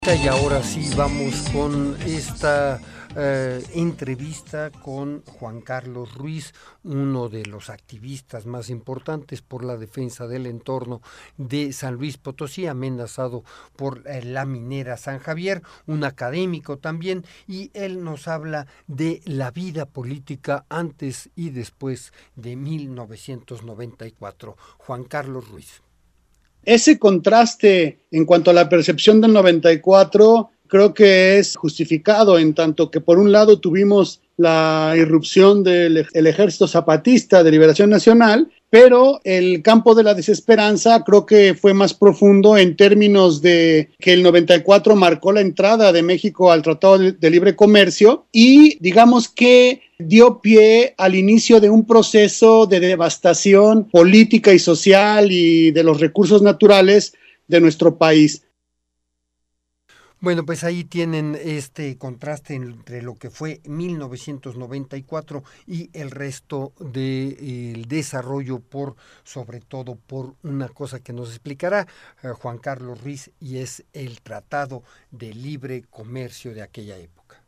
Y ahora sí vamos con esta entrevista con Juan Carlos Ruiz, uno de los activistas más importantes por la defensa del entorno de San Luis Potosí, amenazado por la minera San Javier, un académico también, y él nos habla de la vida política antes y después de 1994. Juan Carlos Ruiz. Ese contraste en cuanto a la percepción del 94 creo que es justificado, en tanto que por un lado tuvimos la irrupción del Ejército Zapatista de Liberación Nacional, pero el campo de la desesperanza creo que fue más profundo en términos de que el 94 marcó la entrada de México al Tratado de Libre Comercio y digamos que dio pie al inicio de un proceso de devastación política y social y de los recursos naturales de nuestro país. Bueno, pues ahí tienen este contraste entre lo que fue 1994 y el resto del desarrollo sobre todo por una cosa que nos explicará Juan Carlos Ruiz, y es el Tratado de Libre Comercio de aquella época.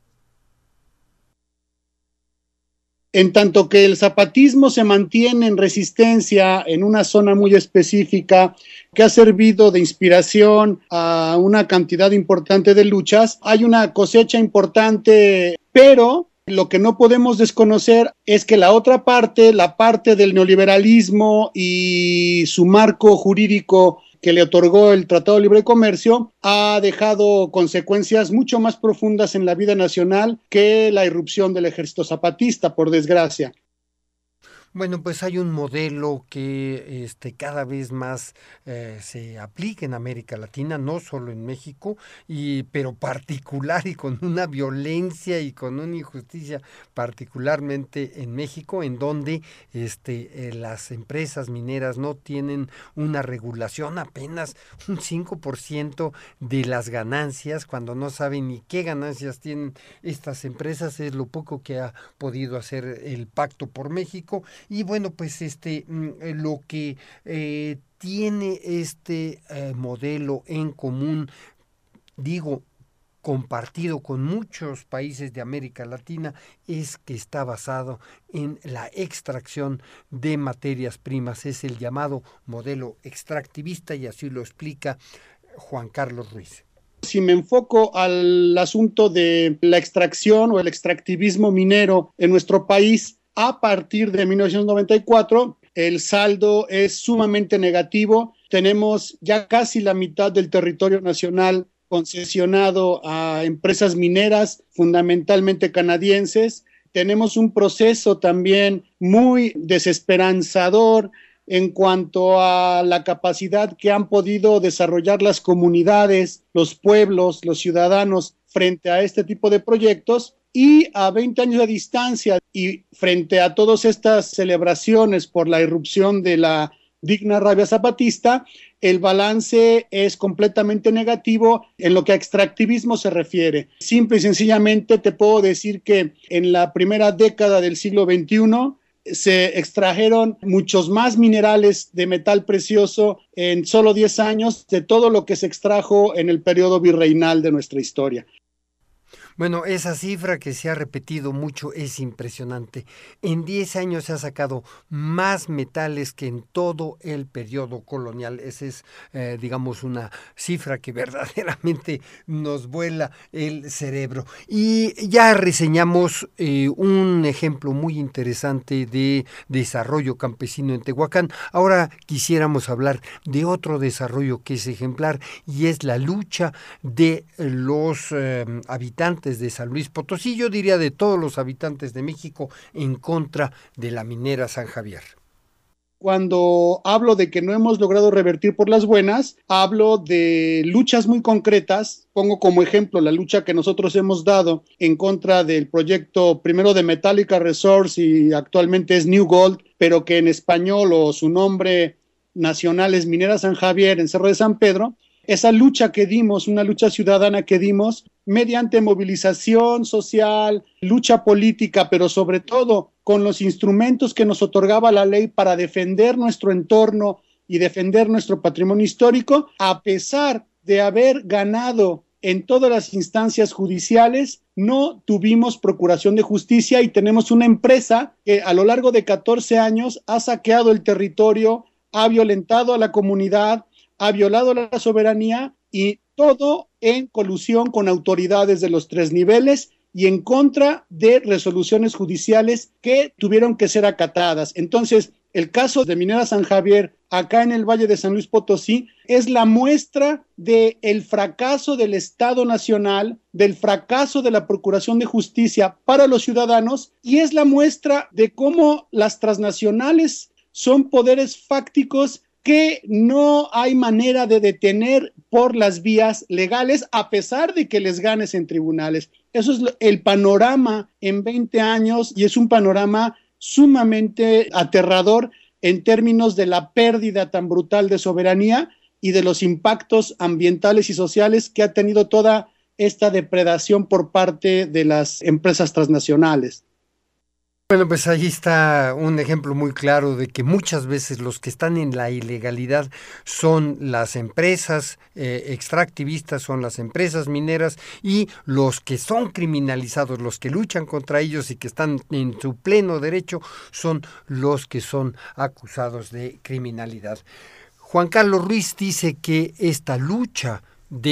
En tanto que el zapatismo se mantiene en resistencia en una zona muy específica que ha servido de inspiración a una cantidad importante de luchas, hay una cosecha importante, pero lo que no podemos desconocer es que la otra parte, la parte del neoliberalismo y su marco jurídico que le otorgó el Tratado de Libre Comercio, ha dejado consecuencias mucho más profundas en la vida nacional que la irrupción del Ejército Zapatista, por desgracia. Bueno, pues hay un modelo que cada vez más se aplica en América Latina, no solo en México, pero particular y con una violencia y con una injusticia particularmente en México, en donde las empresas mineras no tienen una regulación, apenas un 5% de las ganancias, cuando no saben ni qué ganancias tienen estas empresas. Es lo poco que ha podido hacer el Pacto por México. Y bueno, pues lo que tiene este modelo en común, digo, compartido con muchos países de América Latina, es que está basado en la extracción de materias primas. Es el llamado modelo extractivista, y así lo explica Juan Carlos Ruiz. Si me enfoco al asunto de la extracción o el extractivismo minero en nuestro país, a partir de 1994, el saldo es sumamente negativo. Tenemos ya casi la mitad del territorio nacional concesionado a empresas mineras, fundamentalmente canadienses. Tenemos un proceso también muy desesperanzador en cuanto a la capacidad que han podido desarrollar las comunidades, los pueblos, los ciudadanos frente a este tipo de proyectos. Y a 20 años de distancia y frente a todas estas celebraciones por la irrupción de la digna rabia zapatista, el balance es completamente negativo en lo que a extractivismo se refiere. Simple y sencillamente te puedo decir que en la primera década del siglo XXI se extrajeron muchos más minerales de metal precioso en solo 10 años de todo lo que se extrajo en el periodo virreinal de nuestra historia. Bueno, esa cifra que se ha repetido mucho es impresionante. En 10 años se ha sacado más metales que en todo el periodo colonial. Esa es, digamos, una cifra que verdaderamente nos vuela el cerebro. Y ya reseñamos un ejemplo muy interesante de desarrollo campesino en Tehuacán. Ahora quisiéramos hablar de otro desarrollo que es ejemplar, y es la lucha de los habitantes de San Luis Potosí, yo diría de todos los habitantes de México, en contra de la minera San Javier. Cuando hablo de que no hemos logrado revertir por las buenas, hablo de luchas muy concretas. Pongo como ejemplo la lucha que nosotros hemos dado en contra del proyecto primero de Metallica Resource y actualmente es New Gold, pero que en español o su nombre nacional es Minera San Javier en Cerro de San Pedro. Esa lucha que dimos, una lucha ciudadana que dimos mediante movilización social, lucha política, pero sobre todo con los instrumentos que nos otorgaba la ley para defender nuestro entorno y defender nuestro patrimonio histórico, a pesar de haber ganado en todas las instancias judiciales, no tuvimos procuración de justicia y tenemos una empresa que a lo largo de 14 años ha saqueado el territorio, ha violentado a la comunidad, ha violado la soberanía y todo en colusión con autoridades de los 3 niveles y en contra de resoluciones judiciales que tuvieron que ser acatadas. Entonces, el caso de Minera San Javier, acá en el Valle de San Luis Potosí, es la muestra del fracaso del Estado Nacional, del fracaso de la Procuración de Justicia para los ciudadanos, y es la muestra de cómo las transnacionales son poderes fácticos que no hay manera de detener por las vías legales, a pesar de que les ganes en tribunales. Eso es el panorama en 20 años y es un panorama sumamente aterrador en términos de la pérdida tan brutal de soberanía y de los impactos ambientales y sociales que ha tenido toda esta depredación por parte de las empresas transnacionales. Bueno, pues ahí está un ejemplo muy claro de que muchas veces los que están en la ilegalidad son las empresas extractivistas, son las empresas mineras, y los que son criminalizados, los que luchan contra ellos y que están en su pleno derecho, son los que son acusados de criminalidad. Juan Carlos Ruiz dice que esta lucha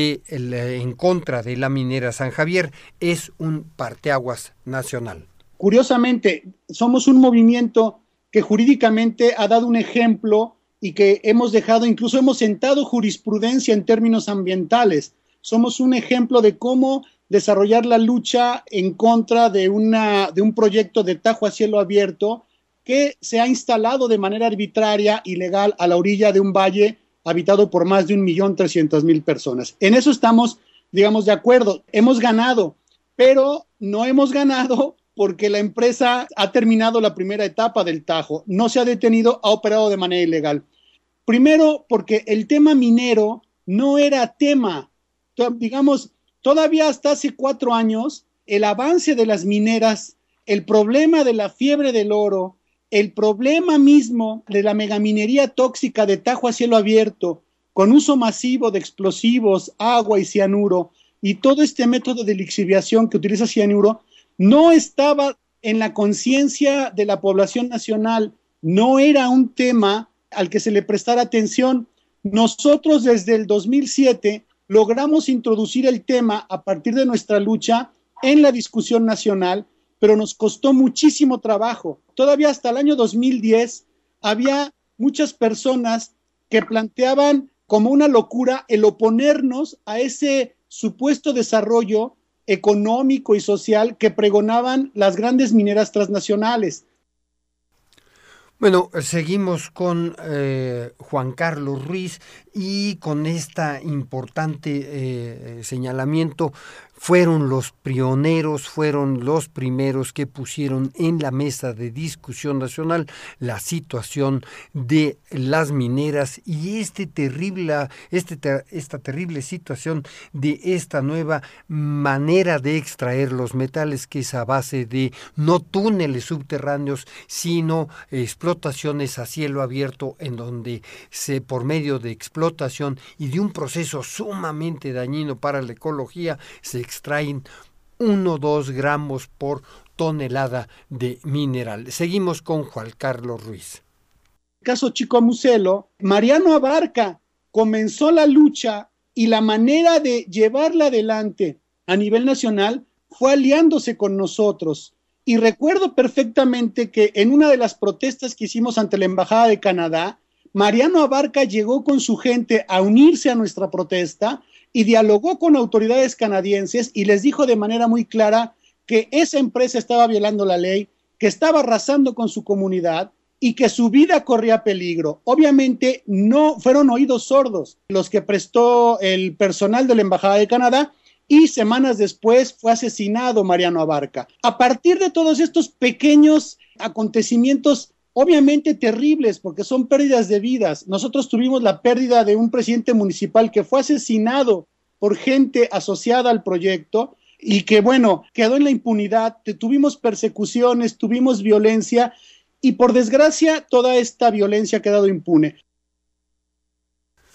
en contra de la minera San Javier es un parteaguas nacional. Curiosamente, somos un movimiento que jurídicamente ha dado un ejemplo y que incluso hemos sentado jurisprudencia en términos ambientales. Somos un ejemplo de cómo desarrollar la lucha en contra de un proyecto de Tajo a cielo abierto que se ha instalado de manera arbitraria, ilegal, a la orilla de un valle habitado por más de 1.300.000 personas. En eso estamos, digamos, de acuerdo. Hemos ganado, pero no hemos ganado porque la empresa ha terminado la primera etapa del Tajo, no se ha detenido, ha operado de manera ilegal. Primero, porque el tema minero no era tema. Digamos, todavía hasta hace 4 años, el avance de las mineras, el problema de la fiebre del oro, el problema mismo de la megaminería tóxica de Tajo a cielo abierto, con uso masivo de explosivos, agua y cianuro, y todo este método de lixiviación que utiliza cianuro, no estaba en la conciencia de la población nacional, no era un tema al que se le prestara atención. Nosotros desde el 2007 logramos introducir el tema a partir de nuestra lucha en la discusión nacional, pero nos costó muchísimo trabajo. Todavía hasta el año 2010 había muchas personas que planteaban como una locura el oponernos a ese supuesto desarrollo económico y social que pregonaban las grandes mineras transnacionales. Bueno, seguimos con Juan Carlos Ruiz y con este importante señalamiento. Fueron los pioneros, fueron los primeros que pusieron en la mesa de discusión nacional la situación de las mineras y esta terrible situación de esta nueva manera de extraer los metales, que es a base de no túneles subterráneos, sino explotaciones a cielo abierto, en donde por medio de explotación y de un proceso sumamente dañino para la ecología, se extraen 1 o 2 gramos por tonelada de mineral. Seguimos con Juan Carlos Ruiz. En el caso Chico Amucelo, Mariano Abarca comenzó la lucha y la manera de llevarla adelante a nivel nacional fue aliándose con nosotros. Y recuerdo perfectamente que en una de las protestas que hicimos ante la Embajada de Canadá, Mariano Abarca llegó con su gente a unirse a nuestra protesta y dialogó con autoridades canadienses y les dijo de manera muy clara que esa empresa estaba violando la ley, que estaba arrasando con su comunidad y que su vida corría peligro. Obviamente no fueron oídos sordos los que prestó el personal de la Embajada de Canadá, y semanas después fue asesinado Mariano Abarca. A partir de todos estos pequeños acontecimientos, obviamente terribles, porque son pérdidas de vidas. Nosotros tuvimos la pérdida de un presidente municipal que fue asesinado por gente asociada al proyecto y que, bueno, quedó en la impunidad. Tuvimos persecuciones, tuvimos violencia y, por desgracia, toda esta violencia ha quedado impune.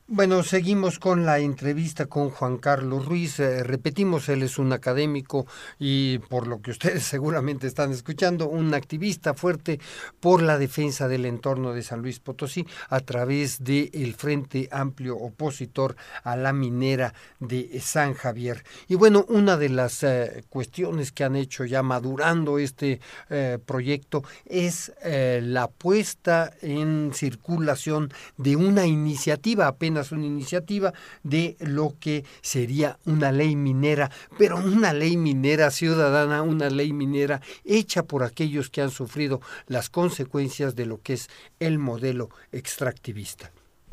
Bueno, seguimos con la entrevista con Juan Carlos Ruiz. Repetimos, él es un académico y, por lo que ustedes seguramente están escuchando, un activista fuerte por la defensa del entorno de San Luis Potosí a través del Frente Amplio opositor a la minera de San Javier. Y bueno, una de las cuestiones que han hecho ya madurando este proyecto es la puesta en circulación de una iniciativa, apenas una iniciativa de lo que sería una ley minera, pero una ley minera ciudadana, una ley minera hecha por aquellos que han sufrido las consecuencias de lo que es el modelo extractivista.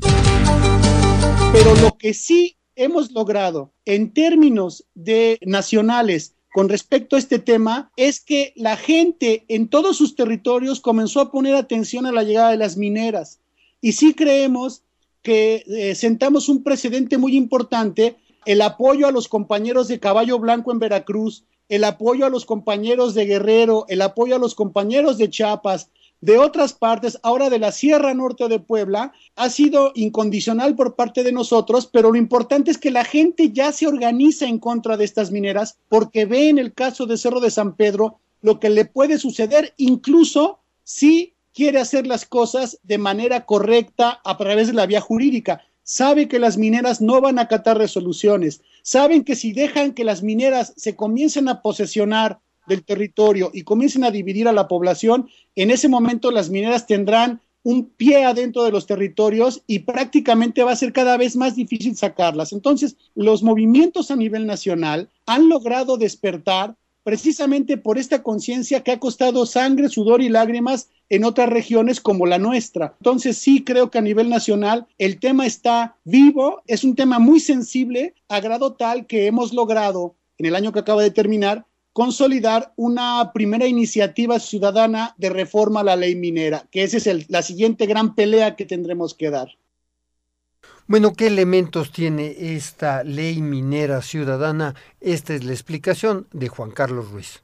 Pero lo que sí hemos logrado en términos de nacionales con respecto a este tema es que la gente en todos sus territorios comenzó a poner atención a la llegada de las mineras. Y sí creemos que sentamos un precedente muy importante, el apoyo a los compañeros de Caballo Blanco en Veracruz, el apoyo a los compañeros de Guerrero, el apoyo a los compañeros de Chiapas, de otras partes, ahora de la Sierra Norte de Puebla, ha sido incondicional por parte de nosotros, pero lo importante es que la gente ya se organiza en contra de estas mineras porque ve en el caso de Cerro de San Pedro lo que le puede suceder, incluso si quiere hacer las cosas de manera correcta a través de la vía jurídica. Sabe que las mineras no van a acatar resoluciones, saben que si dejan que las mineras se comiencen a posesionar del territorio y comiencen a dividir a la población, en ese momento las mineras tendrán un pie adentro de los territorios y prácticamente va a ser cada vez más difícil sacarlas. Entonces, los movimientos a nivel nacional han logrado despertar precisamente por esta conciencia que ha costado sangre, sudor y lágrimas en otras regiones como la nuestra. Entonces sí creo que a nivel nacional el tema está vivo, es un tema muy sensible, a grado tal que hemos logrado, en el año que acaba de terminar, consolidar una primera iniciativa ciudadana de reforma a la ley minera, que esa es la siguiente gran pelea que tendremos que dar. Bueno, ¿qué elementos tiene esta ley minera ciudadana? Esta es la explicación de Juan Carlos Ruiz.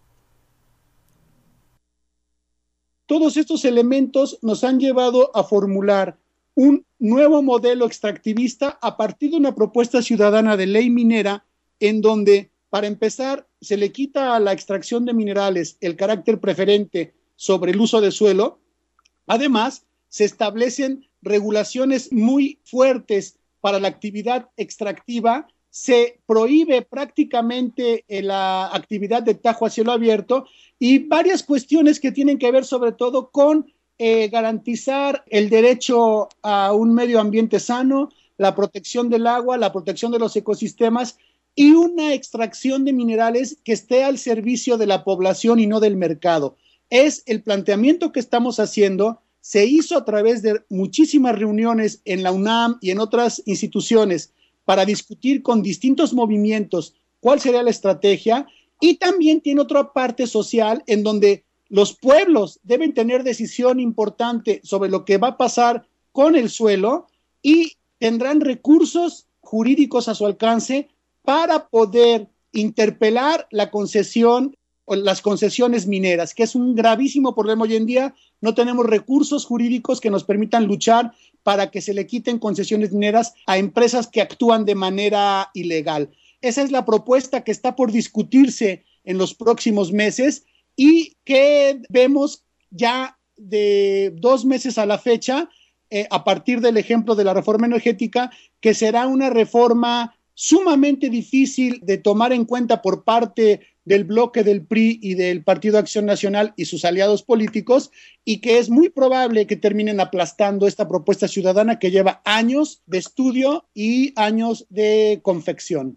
Todos estos elementos nos han llevado a formular un nuevo modelo extractivista a partir de una propuesta ciudadana de ley minera en donde, para empezar, se le quita a la extracción de minerales el carácter preferente sobre el uso de suelo. Además, se establecen regulaciones muy fuertes para la actividad extractiva, se prohíbe prácticamente la actividad de tajo a cielo abierto y varias cuestiones que tienen que ver sobre todo con garantizar el derecho a un medio ambiente sano, la protección del agua, la protección de los ecosistemas y una extracción de minerales que esté al servicio de la población y no del mercado. Es el planteamiento que estamos haciendo. Se hizo a través de muchísimas reuniones en la UNAM y en otras instituciones para discutir con distintos movimientos cuál sería la estrategia, y también tiene otra parte social en donde los pueblos deben tener decisión importante sobre lo que va a pasar con el suelo y tendrán recursos jurídicos a su alcance para poder interpelar la concesión o las concesiones mineras, que es un gravísimo problema hoy en día. No tenemos recursos jurídicos que nos permitan luchar para que se le quiten concesiones mineras a empresas que actúan de manera ilegal. Esa es la propuesta que está por discutirse en los próximos meses y que vemos ya de 2 meses a la fecha, a partir del ejemplo de la reforma energética, que será una reforma sumamente difícil de tomar en cuenta por parte del bloque del PRI y del Partido Acción Nacional y sus aliados políticos, y que es muy probable que terminen aplastando esta propuesta ciudadana que lleva años de estudio y años de confección.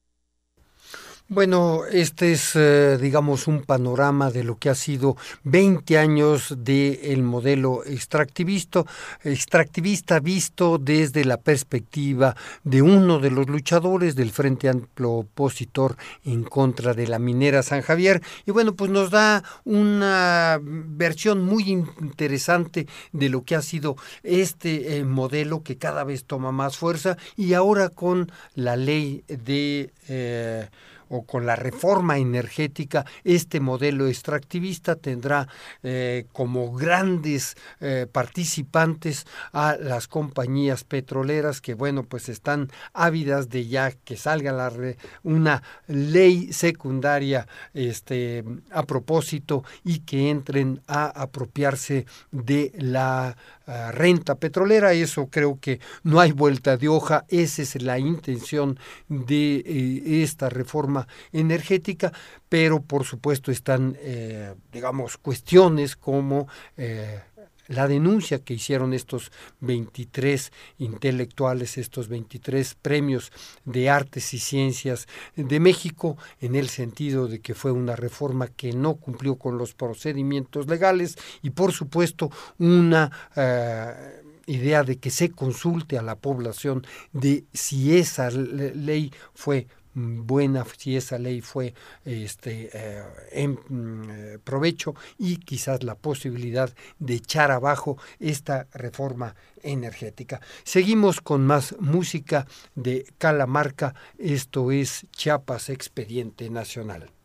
Bueno, este es, digamos, un panorama de lo que ha sido 20 años del modelo extractivista visto desde la perspectiva de uno de los luchadores del Frente Amplio opositor en contra de la minera San Javier. Y bueno, pues nos da una versión muy interesante de lo que ha sido este modelo que cada vez toma más fuerza, y ahora con la ley de o con la reforma energética, este modelo extractivista tendrá como grandes participantes a las compañías petroleras que, bueno, pues están ávidas de ya que salga una ley secundaria a propósito y que entren a apropiarse de la renta petrolera. Eso creo que no hay vuelta de hoja, esa es la intención de esta reforma energética, pero por supuesto están, digamos, cuestiones como la denuncia que hicieron estos 23 intelectuales, estos 23 premios de artes y ciencias de México, en el sentido de que fue una reforma que no cumplió con los procedimientos legales y por supuesto una idea de que se consulte a la población de si esa ley fue buena, si esa ley fue en provecho, y quizás la posibilidad de echar abajo esta reforma energética. Seguimos con más música de Calamarca, esto es Chiapas Expediente Nacional.